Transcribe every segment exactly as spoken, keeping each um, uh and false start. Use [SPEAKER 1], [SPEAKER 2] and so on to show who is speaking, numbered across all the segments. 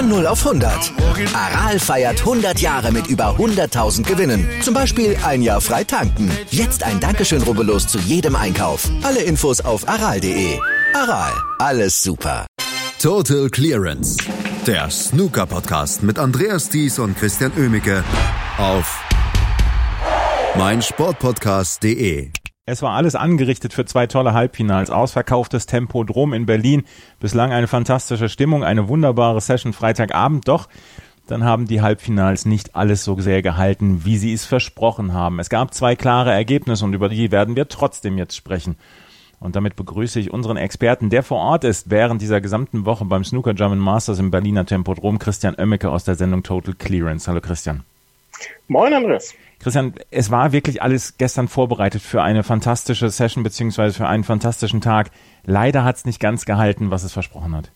[SPEAKER 1] Von null auf hundert. Aral feiert hundert Jahre mit über hunderttausend Gewinnen. Zum Beispiel ein Jahr frei tanken. Jetzt ein Dankeschön, rubbellos zu jedem Einkauf. Alle Infos auf aral punkt de. Aral, alles super.
[SPEAKER 2] Total Clearance. Der Snooker-Podcast mit Andreas Thies und Christian Oemicke auf meinsportpodcast punkt de.
[SPEAKER 3] Es war alles angerichtet für zwei tolle Halbfinals. Ausverkauftes Tempodrom in Berlin. Bislang eine fantastische Stimmung, eine wunderbare Session Freitagabend. Doch dann haben die Halbfinals nicht alles so sehr gehalten, wie sie es versprochen haben. Es gab zwei klare Ergebnisse und über die werden wir trotzdem jetzt sprechen. Und damit begrüße ich unseren Experten, der vor Ort ist während dieser gesamten Woche beim Snooker German Masters im Berliner Tempodrom, Christian Oemicke aus der Sendung Total Clearance. Hallo Christian.
[SPEAKER 4] Moin Andreas.
[SPEAKER 3] Christian, es war wirklich alles gestern vorbereitet für eine fantastische Session beziehungsweise für einen fantastischen Tag. Leider hat es nicht ganz gehalten, was es versprochen hat.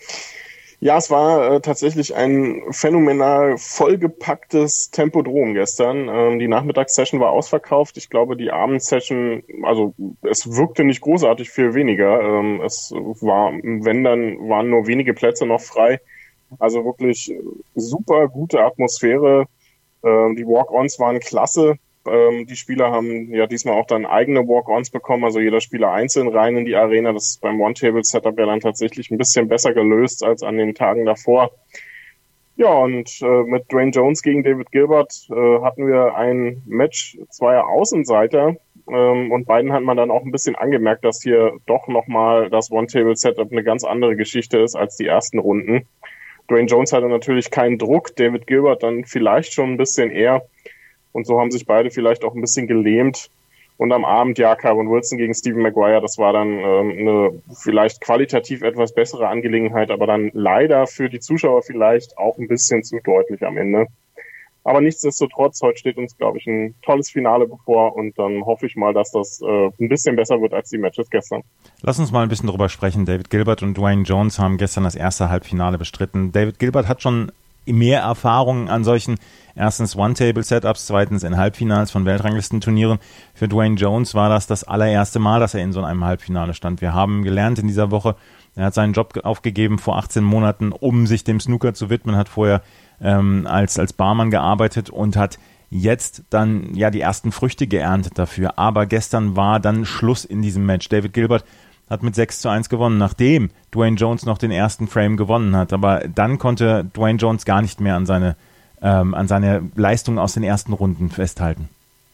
[SPEAKER 4] Ja, es war äh, tatsächlich ein phänomenal vollgepacktes Tempodrom gestern. Ähm, die Nachmittagssession war ausverkauft. Ich glaube, die Abendsession, also es wirkte nicht großartig viel weniger. Ähm, es war, wenn dann, waren nur wenige Plätze noch frei. Also wirklich super gute Atmosphäre. Ähm, die Walk-Ons waren klasse. Ähm, die Spieler haben ja diesmal auch dann eigene Walk-Ons bekommen, also jeder Spieler einzeln rein in die Arena. Das ist beim One-Table-Setup ja dann tatsächlich ein bisschen besser gelöst als an den Tagen davor. Ja, und äh, mit Dwayne Jones gegen David Gilbert äh, hatten wir ein Match zweier Außenseiter. Ähm, und beiden hat man dann auch ein bisschen angemerkt, dass hier doch nochmal das One-Table-Setup eine ganz andere Geschichte ist als die ersten Runden. Dwayne Jones hatte natürlich keinen Druck, David Gilbert dann vielleicht schon ein bisschen eher. Und so haben sich beide vielleicht auch ein bisschen gelähmt. Und am Abend, ja, Kyron Wilson gegen Stephen Maguire, das war dann ähm, eine vielleicht qualitativ etwas bessere Angelegenheit, aber dann leider für die Zuschauer vielleicht auch ein bisschen zu deutlich am Ende. Aber nichtsdestotrotz, heute steht uns, glaube ich, ein tolles Finale bevor und dann hoffe ich mal, dass das äh, ein bisschen besser wird als die Matches gestern.
[SPEAKER 3] Lass uns mal ein bisschen drüber sprechen. David Gilbert und Dwayne Jones haben gestern das erste Halbfinale bestritten. David Gilbert hat schon mehr Erfahrungen an solchen erstens One-Table-Setups, zweitens in Halbfinals von Weltranglistenturnieren. Für Dwayne Jones war das das allererste Mal, dass er in so einem Halbfinale stand. Wir haben gelernt in dieser Woche, er hat seinen Job aufgegeben vor achtzehn Monaten, um sich dem Snooker zu widmen, hat vorher ähm, als, als Barmann gearbeitet und hat jetzt dann ja die ersten Früchte geerntet dafür. Aber gestern war dann Schluss in diesem Match. David Gilbert hat mit sechs zu eins gewonnen, nachdem Dwayne Jones noch den ersten Frame gewonnen hat. Aber dann konnte Dwayne Jones gar nicht mehr an seine, ähm, an seine Leistung aus den ersten Runden festhalten.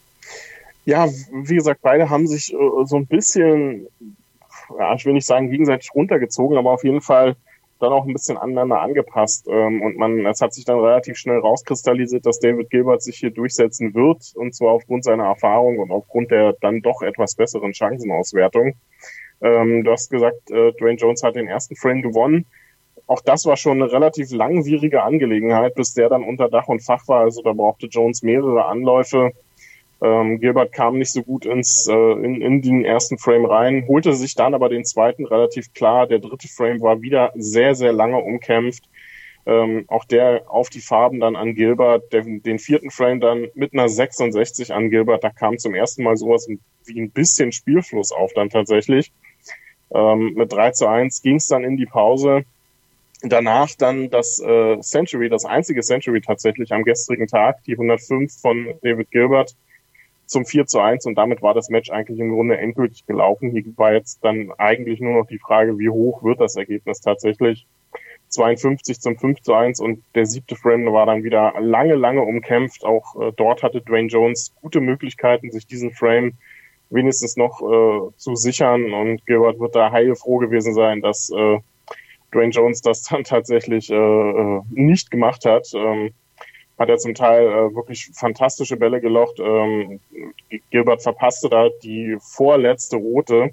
[SPEAKER 4] Ja, wie gesagt, beide haben sich äh, so ein bisschen, ja, ich will nicht sagen gegenseitig runtergezogen, aber auf jeden Fall dann auch ein bisschen aneinander angepasst. Ähm, und man, es hat sich dann relativ schnell rauskristallisiert, dass David Gilbert sich hier durchsetzen wird, und zwar aufgrund seiner Erfahrung und aufgrund der dann doch etwas besseren Chancenauswertung. Ähm, du hast gesagt, äh, Dwayne Jones hat den ersten Frame gewonnen. Auch das war schon eine relativ langwierige Angelegenheit, bis der dann unter Dach und Fach war. Also da brauchte Jones mehrere Anläufe. Ähm, Gilbert kam nicht so gut ins äh, in, in den ersten Frame rein, holte sich dann aber den zweiten relativ klar. Der dritte Frame war wieder sehr, sehr lange umkämpft. Ähm, auch der auf die Farben dann an Gilbert. Der, den vierten Frame dann mit einer sechsundsechzig an Gilbert. Da kam zum ersten Mal sowas wie ein bisschen Spielfluss auf dann tatsächlich. Ähm, mit drei zu eins ging es dann in die Pause. Danach dann das äh, Century, das einzige Century tatsächlich am gestrigen Tag, die hundertfünf von David Gilbert zum vier zu eins, und damit war das Match eigentlich im Grunde endgültig gelaufen. Hier war jetzt dann eigentlich nur noch die Frage, wie hoch wird das Ergebnis tatsächlich. zweiundfünfzig zum fünf zu eins, und der siebte Frame war dann wieder lange, lange umkämpft. Auch äh, dort hatte Dwayne Jones gute Möglichkeiten, sich diesen Frame wenigstens noch äh, zu sichern, und Gilbert wird da heilfroh gewesen sein, dass äh, Dwayne Jones das dann tatsächlich äh, nicht gemacht hat. Ähm, hat er zum Teil äh, wirklich fantastische Bälle gelocht. Ähm, Gilbert verpasste da die vorletzte rote.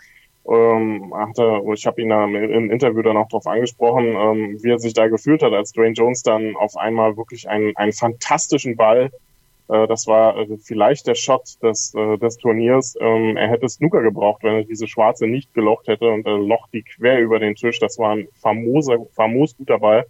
[SPEAKER 4] Ähm, hatte, ich habe ihn da im Interview dann auch drauf angesprochen, ähm, wie er sich da gefühlt hat, als Dwayne Jones dann auf einmal wirklich einen, einen fantastischen Ball, äh, das war äh, vielleicht der Shot des, äh, des Turniers, ähm, er hätte Snooker gebraucht, wenn er diese schwarze nicht gelocht hätte, und er locht die quer über den Tisch. Das war ein famoser, famos guter Ball.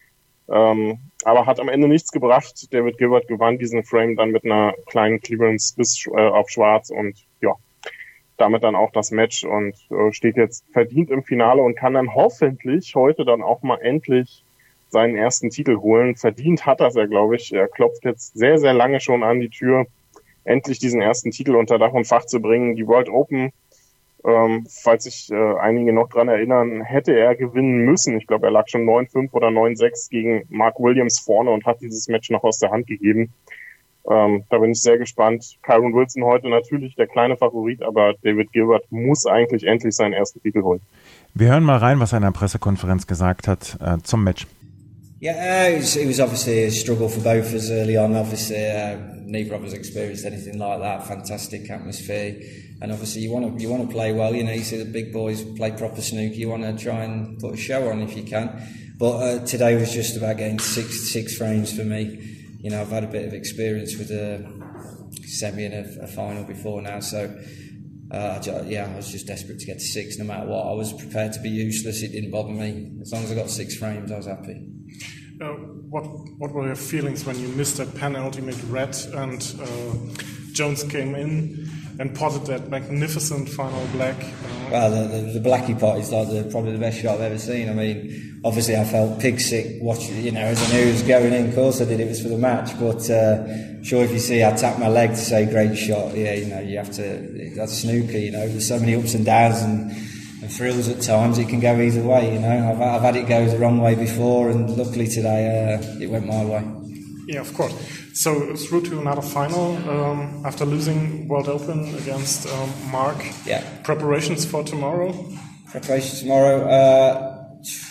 [SPEAKER 4] Ähm, aber hat am Ende nichts gebracht. David Gilbert gewann diesen Frame dann mit einer kleinen Clearance bis äh, auf Schwarz, und ja, damit dann auch das Match, und äh, steht jetzt verdient im Finale und kann dann hoffentlich heute dann auch mal endlich seinen ersten Titel holen. Verdient hat das ja, glaube ich. Er klopft jetzt sehr, sehr lange schon an die Tür, endlich diesen ersten Titel unter Dach und Fach zu bringen. Die World Open, ähm, falls sich äh, einige noch dran erinnern, hätte er gewinnen müssen. Ich glaube, er lag schon neun fünf oder neun sechs gegen Mark Williams vorne und hat dieses Match noch aus der Hand gegeben. Ähm, da bin ich sehr gespannt. Kyron Wilson heute natürlich der kleine Favorit, aber David Gilbert muss eigentlich endlich seinen ersten Titel holen.
[SPEAKER 3] Wir hören mal rein, was er in der Pressekonferenz gesagt hat äh, zum Match.
[SPEAKER 5] Yeah, uh, it, was, it was obviously a struggle for both of us early on. Obviously, uh, neither of us experienced anything like that. Fantastic atmosphere, and obviously you want to you want to play well. You know, you see the big boys play proper snooker. You want to try and put a show on if you can. But uh, today was just about getting six six frames for me. You know, I've had a bit of experience with a semi and a, a final before now, so. Uh, yeah, I was just desperate to get to six no matter what. I was prepared to be useless. It didn't bother me. As long as I got six frames, I was happy.
[SPEAKER 6] Uh, what what were your feelings when you missed that penultimate red and uh, Jones came in and potted that magnificent final black? Uh,
[SPEAKER 5] well, the, the, the blackie pot is like the, probably the best shot I've ever seen. I mean, obviously I felt pig sick watching, you know, as I knew he was going in. Of course I did, it was for the match. But uh, sure, if you see I tapped my leg to say great shot, yeah, you know, you have to, that's snooker, you know, there's so many ups and downs and, and thrills at times, it can go either way, you know. I've, I've had it go the wrong way before, and luckily today uh, it went my way.
[SPEAKER 6] Yeah, of course. So through to another final um, after losing World Open against um, Mark.
[SPEAKER 5] Yeah.
[SPEAKER 6] Preparations for tomorrow?
[SPEAKER 5] Preparations tomorrow? Uh,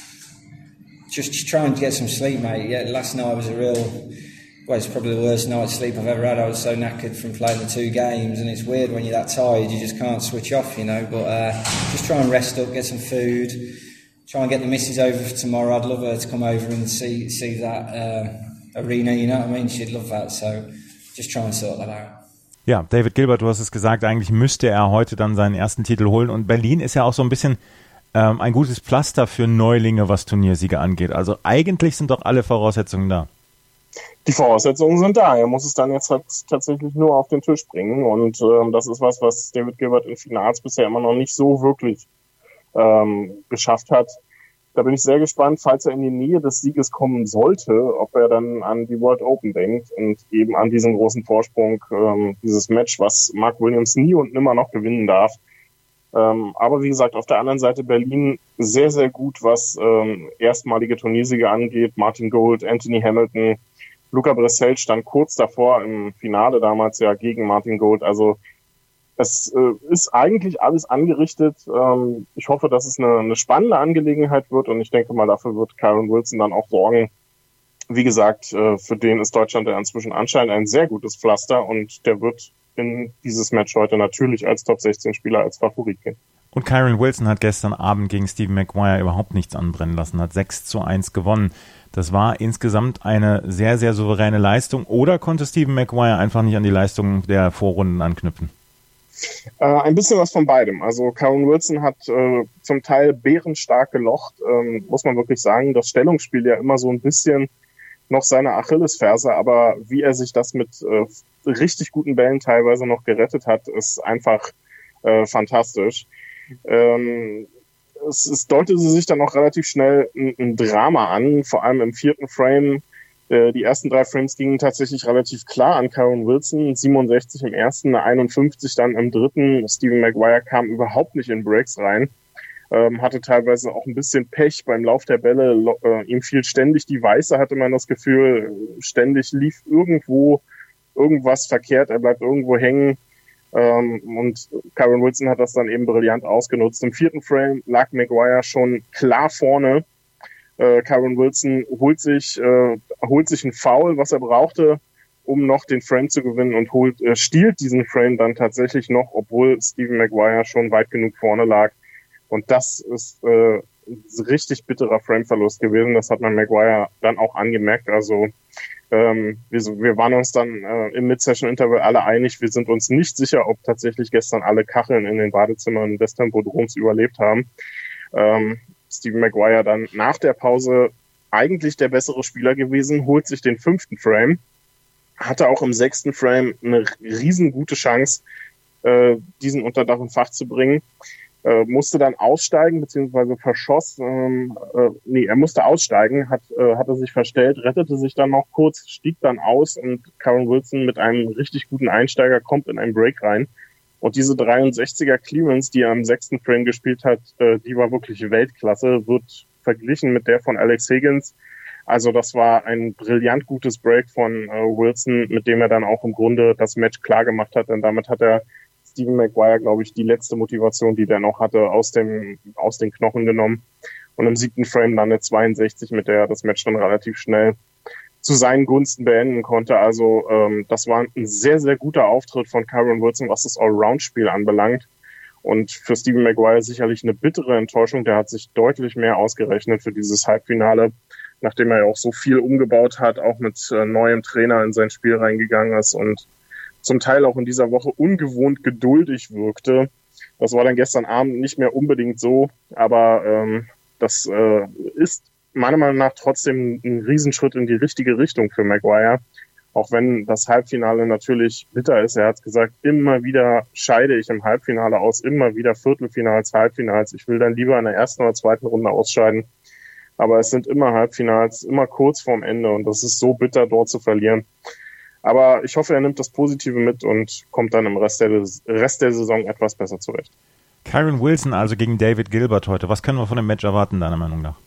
[SPEAKER 5] just trying to get some sleep, mate. Yeah, last night was a real... Well, it's probably the worst night's sleep I've ever had. I was so knackered from playing the two games, and it's weird when you're that tired, you just can't switch off, you know. But uh, just try and rest up, get some food, try and get the missus over for tomorrow. I'd love her to come over and see see that uh, arena, you know what I mean? She'd love that, so just try and sort that out.
[SPEAKER 3] Ja, David Gilbert, du hast es gesagt, eigentlich müsste er heute dann seinen ersten Titel holen. Und Berlin ist ja auch so ein bisschen ähm, ein gutes Pflaster für Neulinge, was Turniersiege angeht. Also eigentlich sind doch alle Voraussetzungen da.
[SPEAKER 4] Die Voraussetzungen sind da. Er muss es dann jetzt halt tatsächlich nur auf den Tisch bringen. Und ähm, das ist was, was David Gilbert in Finals bisher immer noch nicht so wirklich ähm, geschafft hat. Da bin ich sehr gespannt, falls er in die Nähe des Sieges kommen sollte, ob er dann an die World Open denkt und eben an diesen großen Vorsprung, ähm, dieses Match, was Mark Williams nie und nimmer noch gewinnen darf. Ähm, aber wie gesagt, auf der anderen Seite Berlin sehr, sehr gut, was ähm, erstmalige Turniersiege angeht. Martin Gold, Anthony Hamilton, Luca Bressel stand kurz davor im Finale damals ja gegen Martin Gold. Also es äh, ist eigentlich alles angerichtet. Ähm, ich hoffe, dass es eine, eine spannende Angelegenheit wird, und ich denke mal, dafür wird Kyron Wilson dann auch sorgen. Wie gesagt, äh, für den ist Deutschland ja inzwischen anscheinend ein sehr gutes Pflaster, und der wird in dieses Match heute natürlich als Top sechzehn Spieler als Favorit gehen.
[SPEAKER 3] Und Kyron Wilson hat gestern Abend gegen Stephen Maguire überhaupt nichts anbrennen lassen, hat sechs zu eins gewonnen. Das war insgesamt eine sehr, sehr souveräne Leistung. Oder konnte Stephen Maguire einfach nicht an die Leistung der Vorrunden anknüpfen?
[SPEAKER 4] Äh, ein bisschen was von beidem. Also Kyron Wilson hat äh, zum Teil bärenstark gelocht, ähm, muss man wirklich sagen. Das Stellungsspiel ja immer so ein bisschen noch seine Achillesferse, aber wie er sich das mit äh, richtig guten Bällen teilweise noch gerettet hat, ist einfach äh, fantastisch. Ähm, es, es deutete sich dann auch relativ schnell ein, ein Drama an, vor allem im vierten Frame. Äh, die ersten drei Frames gingen tatsächlich relativ klar an Kyron Wilson, siebenundsechzig im ersten, einundfünfzig dann im dritten. Stephen Maguire kam überhaupt nicht in Breaks rein, ähm, hatte teilweise auch ein bisschen Pech beim Lauf der Bälle. Lo- äh, ihm fiel ständig die Weiße, hatte man das Gefühl, ständig lief irgendwo irgendwas verkehrt, er bleibt irgendwo hängen. Ähm, und Kyron Wilson hat das dann eben brillant ausgenutzt. Im vierten Frame lag Maguire schon klar vorne. Äh, Kyron Wilson holt sich, äh, holt sich ein Foul, was er brauchte, um noch den Frame zu gewinnen, und holt, äh, stiehlt diesen Frame dann tatsächlich noch, obwohl Stephen Maguire schon weit genug vorne lag. Und das ist äh, ein richtig bitterer Frameverlust gewesen. Das hat man Maguire dann auch angemerkt. Also ähm, wir, wir waren uns dann äh, im Mid-Session-Interval alle einig. Wir sind uns nicht sicher, ob tatsächlich gestern alle Kacheln in den Badezimmern des Tempodroms überlebt haben. Ähm, Stephen Maguire dann nach der Pause eigentlich der bessere Spieler gewesen, holt sich den fünften Frame, hatte auch im sechsten Frame eine riesengute Chance, äh, diesen unter Dach und Fach zu bringen. äh, musste dann aussteigen, beziehungsweise verschoss, ähm, äh, nee, er musste aussteigen, hat, äh, hatte sich verstellt, rettete sich dann noch kurz, stieg dann aus und Kyren Wilson mit einem richtig guten Einsteiger kommt in einen Break rein. Und diese dreiundsechziger Clearance, die er im sechsten Frame gespielt hat, äh, die war wirklich Weltklasse, wird verglichen mit der von Alex Higgins. Also das war ein brillant gutes Break von äh, Wilson, mit dem er dann auch im Grunde das Match klar gemacht hat, denn damit hat er Stephen Maguire, glaube ich, die letzte Motivation, die der noch hatte, aus dem aus den Knochen genommen. Und im siebten Frame dann eine zweiundsechzig, mit der er das Match dann relativ schnell zu seinen Gunsten beenden konnte. Also ähm, das war ein sehr, sehr guter Auftritt von Kyren Wilson, was das Allround-Spiel anbelangt. Und für Stephen Maguire sicherlich eine bittere Enttäuschung. Der hat sich deutlich mehr ausgerechnet für dieses Halbfinale, nachdem er ja auch so viel umgebaut hat, auch mit äh, neuem Trainer in sein Spiel reingegangen ist und zum Teil auch in dieser Woche ungewohnt geduldig wirkte. Das war dann gestern Abend nicht mehr unbedingt so, aber ähm, das äh, ist meiner Meinung nach trotzdem ein Riesenschritt in die richtige Richtung für Maguire, auch wenn das Halbfinale natürlich bitter ist. Er hat gesagt, immer wieder scheide ich im Halbfinale aus, immer wieder Viertelfinals, Halbfinals. Ich will dann lieber in der ersten oder zweiten Runde ausscheiden, aber es sind immer Halbfinals, immer kurz vorm Ende und das ist so bitter, dort zu verlieren. Aber ich hoffe, er nimmt das Positive mit und kommt dann im Rest der, Rest der Saison etwas besser zurecht.
[SPEAKER 3] Kyren Wilson also gegen David Gilbert heute. Was können wir von dem Match erwarten, deiner Meinung nach?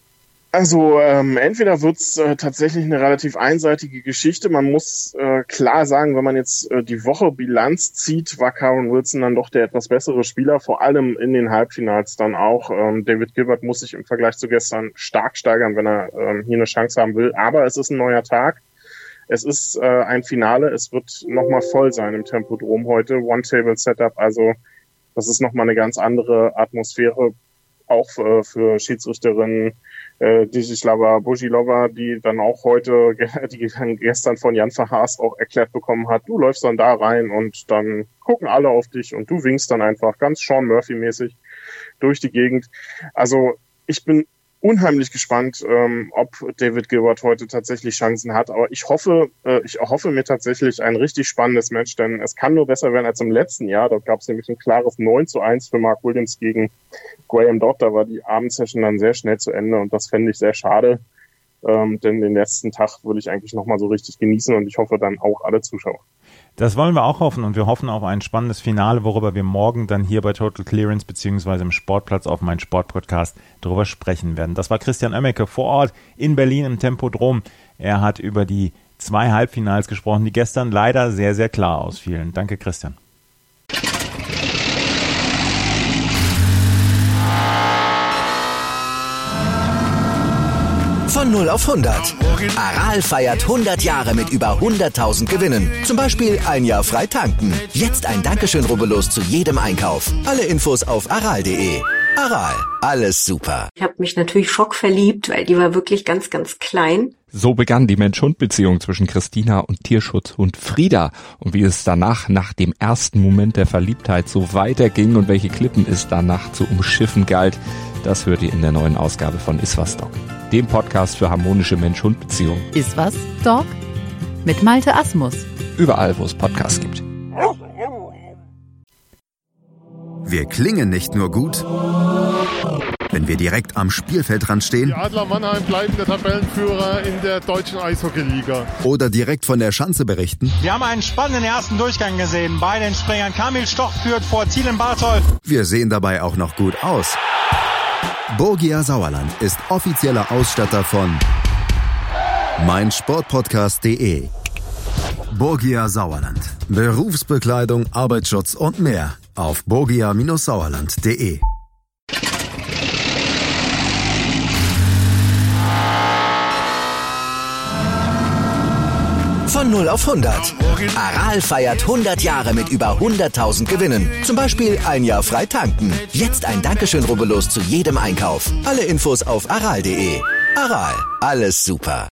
[SPEAKER 4] Also ähm, entweder wird's äh, tatsächlich eine relativ einseitige Geschichte. Man muss äh, klar sagen, wenn man jetzt äh, die Woche Bilanz zieht, war Kyren Wilson dann doch der etwas bessere Spieler, vor allem in den Halbfinals dann auch. Ähm, David Gilbert muss sich im Vergleich zu gestern stark steigern, wenn er ähm, hier eine Chance haben will. Aber es ist ein neuer Tag. Es ist äh, ein Finale, es wird nochmal voll sein im Tempodrom heute, One-Table-Setup, also das ist nochmal eine ganz andere Atmosphäre, auch äh, für Schiedsrichterinnen äh, Dijislava Bojilova, die dann auch heute, die gestern von Jan Verhaast auch erklärt bekommen hat, du läufst dann da rein und dann gucken alle auf dich und du winkst dann einfach ganz Sean Murphy-mäßig durch die Gegend. Also ich bin unheimlich gespannt, ähm, ob David Gilbert heute tatsächlich Chancen hat. Aber ich hoffe, äh, ich erhoffe mir tatsächlich ein richtig spannendes Match, denn es kann nur besser werden als im letzten Jahr. Dort gab es nämlich ein klares neun zu eins für Mark Williams gegen Graham Dodd. Da war die Abendsession dann sehr schnell zu Ende und das fände ich sehr schade. Ähm, denn den letzten Tag würde ich eigentlich nochmal so richtig genießen und ich hoffe dann auch alle Zuschauer.
[SPEAKER 3] Das wollen wir auch hoffen und wir hoffen auf ein spannendes Finale, worüber wir morgen dann hier bei Total Clearance beziehungsweise im Sportplatz auf meinem Sportpodcast drüber sprechen werden. Das war Christian Oemmeke vor Ort in Berlin im Tempodrom. Er hat über die zwei Halbfinals gesprochen, die gestern leider sehr, sehr klar ausfielen. Danke, Christian.
[SPEAKER 1] Von null auf hundert. Aral feiert hundert Jahre mit über hunderttausend Gewinnen. Zum Beispiel ein Jahr frei tanken. Jetzt ein Dankeschön, rubbellos zu jedem Einkauf. Alle Infos auf aral punkt de. Aral, alles super.
[SPEAKER 7] Ich habe mich natürlich schockverliebt, weil die war wirklich ganz, ganz klein.
[SPEAKER 8] So begann die Mensch-Hund-Beziehung zwischen Christina und Tierschutzhund Frieda. Und wie es danach, nach dem ersten Moment der Verliebtheit, so weiterging und welche Klippen es danach zu umschiffen galt, das hört ihr in der neuen Ausgabe von Iswas Dog, dem Podcast für harmonische Mensch-Hund-Beziehungen.
[SPEAKER 9] Iswas Dog mit Malte Asmus.
[SPEAKER 8] Überall, wo es Podcasts gibt.
[SPEAKER 2] Wir klingen nicht nur gut, wenn wir direkt am Spielfeldrand stehen.
[SPEAKER 10] Die Adler Mannheim bleiben der Tabellenführer in der deutschen Eishockey-Liga.
[SPEAKER 2] Oder direkt von der Schanze berichten.
[SPEAKER 11] Wir haben einen spannenden ersten Durchgang gesehen. Bei den Springern Kamil Stoch führt vor Thielen Bartol.
[SPEAKER 2] Wir sehen dabei auch noch gut aus. Borgia Sauerland ist offizieller Ausstatter von meinsportpodcast punkt de. Borgia Sauerland. Berufsbekleidung, Arbeitsschutz und mehr auf borgia Sauerland punkt de.
[SPEAKER 1] Von null auf hundert. Aral feiert hundert Jahre mit über hunderttausend Gewinnen. Zum Beispiel ein Jahr frei tanken. Jetzt ein Dankeschön, rubbellos zu jedem Einkauf. Alle Infos auf aral punkt de. Aral, alles super.